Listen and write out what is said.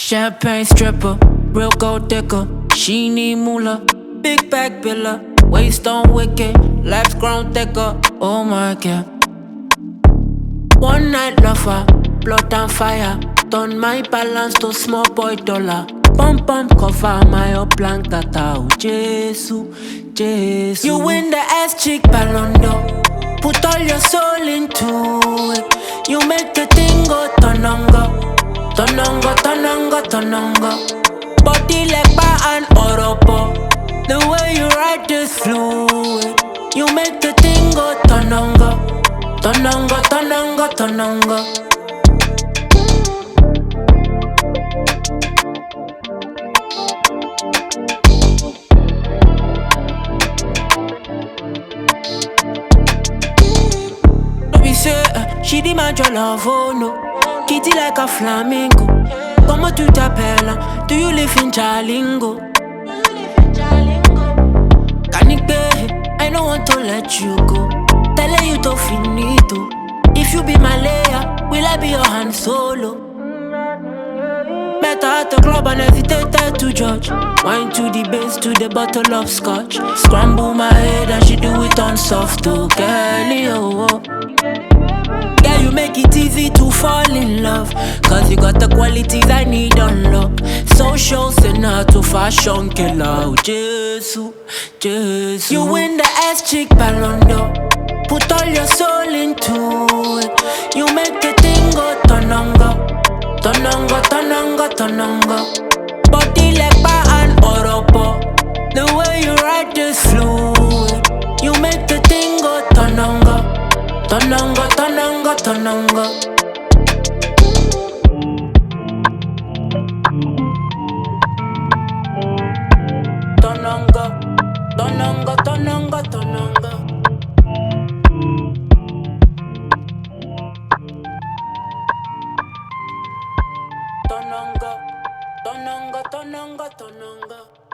Champagne stripper, real gold digger. She need moolah, big back biller. Waist on wicked, legs grown thicker. Oh my god. One night lover, blood and fire. Turn my balance to small boy dollar. Pump pump cover my upland tata. Oh Jesus, Jesus. You win the ass chick Ballon d'Or. Put all your soul into it. You make the thing go tonongo, tonongo, tonongo, tonongo. Body like bar and oropo. The way you ride this fluid. You make the thing go tonongo, tonongo, tonongo, tonongo. She demand your love, oh no. Kitty like a flamingo. Como tu t'appelles? Do you live in Jalingo? Kanike, I don't want to let you go. Tell you to finito. If you be my layer, will I be your hand solo? Met her at the club and hesitated to judge. Wine to the base, to the bottle of scotch. Scramble my head and she do it on soft, oh girlie, oh, oh. Yeah, you make it easy to fall in love, cause you got the qualities I need on lock. Social sinner to fashion killer. Oh, Jesus, Jesus. You win the ass chick Ballon d'Or. Put all your soul into it. You make the thing go tonongo, tonongo, tonongo, tonongo. Body like bar and oropo. The way you ride this fluid. You make the thing go tonongo, tonongo, tonongo, tonongo. Tonongo, tonongo, tonongo, tonongo. Tonongo, tonongo, tonongo, tonongo.